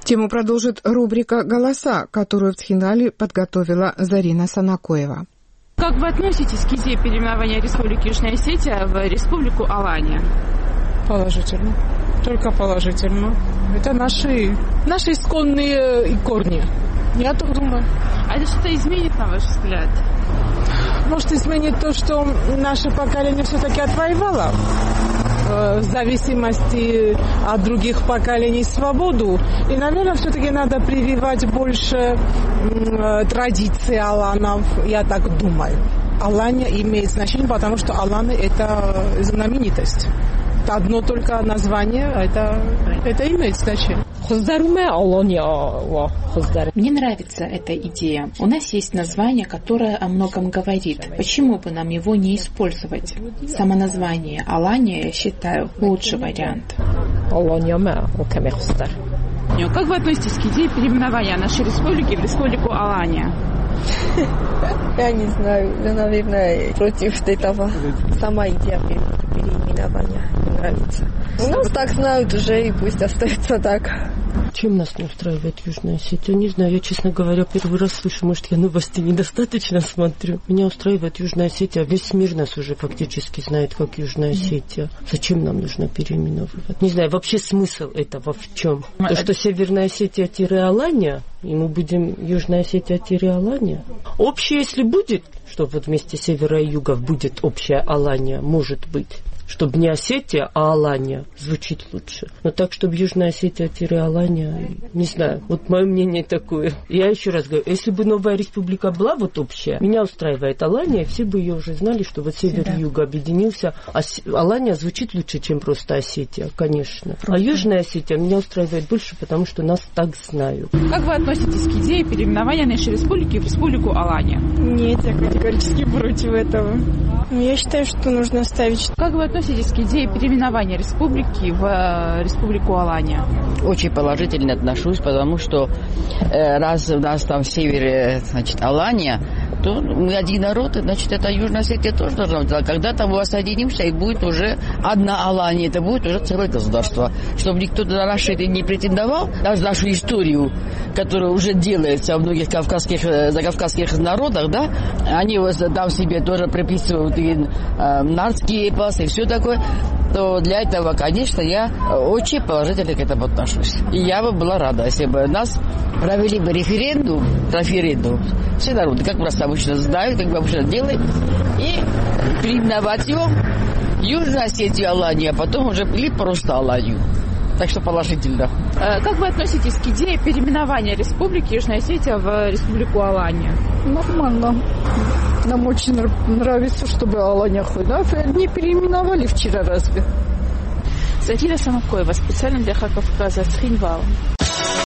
Тему продолжит рубрика «Голоса», которую в Тхинале подготовила Зарина Санакоева. Как вы относитесь к идее переименования Республики Южная Осетия в Республику Алания? Положительно. Только положительно. Это наши исконные корни. Я так думаю. А это что-то изменит, на ваш взгляд? Может, изменит то, что наше поколение все-таки отвоевало в зависимости от других поколений свободу. И, наверное, все-таки надо прививать больше традиции аланов, я так думаю. Алания имеет значение, потому что аланы – это знаменитость. Одно только название, это имеет значение. Мне нравится эта идея. У нас есть название, которое о многом говорит. Почему бы нам его не использовать? Само название Алания, я считаю, лучший вариант. Как вы относитесь к идее переименования нашей республики в Республику Алания? Я не знаю, но, наверное, против этого. Сама идея переименования не нравится. У нас так знают уже, и пусть остается так. Чем нас не устраивает Южная Осетия? Не знаю, я, честно говоря, первый раз слышу, может, я новости недостаточно смотрю. Меня устраивает Южная Осетия. Весь мир нас уже фактически знает, как Южная Осетия. Зачем нам нужно переименовывать? Не знаю, вообще смысл этого в чем? То, что Северная Осетия-Алания, и мы будем Южная Осетия-Алания? Общее, если будет, что вот вместе севера и юга будет общая Алания, может быть. Чтобы не Осетия, а Алания звучит лучше. Но так, чтобы Южная Осетия-Алания, не знаю, вот мое мнение такое. Я еще раз говорю, если бы новая республика была вот общая, меня устраивает Алания, все бы ее уже знали, что вот север и юг объединился. Алания звучит лучше, чем просто Осетия, конечно. А Южная Осетия меня устраивает больше, потому что нас так знают. Как вы относитесь к идее переименования нашей республики в Республику Алания? Нет, я категорически против этого. Я считаю, что нужно ставить... Как вы относитесь к идее переименования республики в Республику Алания? Очень положительно отношусь, потому что раз у нас там в севере, значит, Алания, то мы один народ, и, значит, это Южная Осетия тоже должна быть. Когда-то мы воссоединимся, и будет уже одна Алания, это будет уже целое государство. Чтобы никто на наши не претендовал, даже нашу историю, которая уже делается в многих закавказских народах, да, они там себе тоже приписывают и нардский эпос, и все такое, то для этого, конечно, я очень положительно к этому отношусь. И я бы была рада, если бы нас провели бы референдум, все народы, как нас обычно знают, как мы обычно делаем, и переименовать его Южную Осетию Аланию, а потом уже или просто Аланию. Так что положительно. Как вы относитесь к идее переименования Республики Южная Осетия в Республику Алания? Нормально. Нам очень нравится, чтобы Алания хоть, да? Не переименовали вчера разве? Зарина Санакоева, специально для Хакавказа, Тхинвал.